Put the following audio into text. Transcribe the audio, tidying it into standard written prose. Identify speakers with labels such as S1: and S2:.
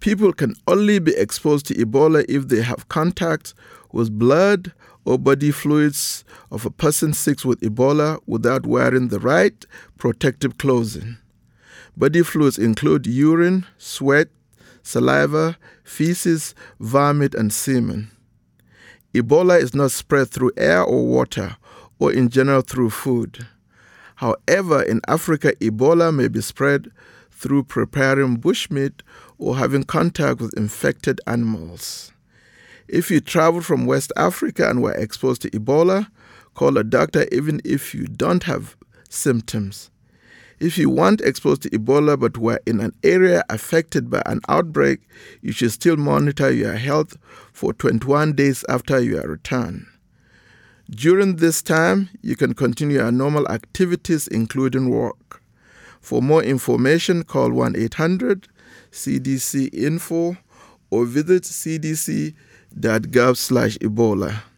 S1: People can only be exposed to Ebola if they have contact with blood or body fluids of a person sick with Ebola without wearing the right protective clothing. Body fluids include urine, sweat, saliva, feces, vomit, and semen. Ebola is not spread through air or water, or in general through food. However, in Africa, Ebola may be spread through preparing bushmeat or having contact with infected animals. If you travel from West Africa and were exposed to Ebola, call a doctor even if you don't have symptoms. If you weren't exposed to Ebola but were in an area affected by an outbreak, you should still monitor your health for 21 days after your return. During this time, you can continue your normal activities, including work. For more information, call 1-800-CDC-INFO or visit cdc.gov/Ebola.